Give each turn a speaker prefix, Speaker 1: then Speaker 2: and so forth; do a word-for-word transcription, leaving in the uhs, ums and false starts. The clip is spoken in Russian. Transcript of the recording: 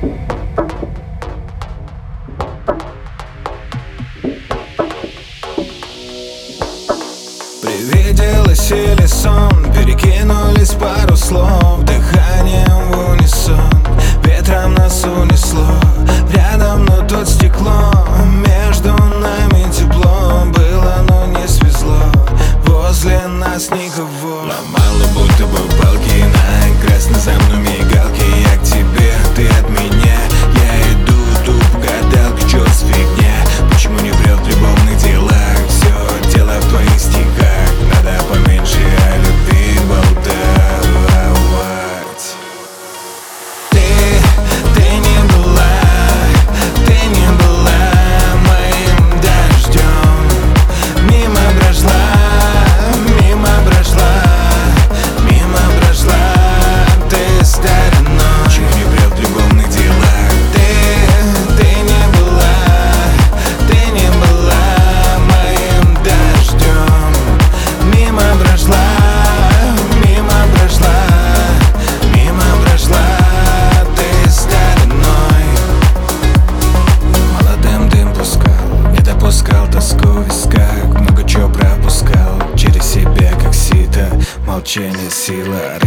Speaker 1: Привиделось или сон, перекинулись пару слов, дыханием в унисон, ветром нас унесло. Рядом, но тут стекло, между нами тепло было, но не свезло. Возле нас никого. Ломало будто бы палки, на красной за мной мигалки. Я к тебе, ты от меня, я иду тут в гадалке. Чё за фигня, почему не врёт в любовных делах? Всё дело в твоих стихах, надо поменьше о любви болтать. Ты, ты не была, ты не была моим дождём. Мимо прошла, мимо прошла, мимо прошла ты стороной. Чего не врёт в любовных делах? Ты, ты не была, ты не была моим дождём. Мимо прошла, мимо прошла, мимо прошла ты стороной. Молодым дым пускал, не допускал тоску в висках. Много чего пропускал через себя, как сито. Молчание, сила.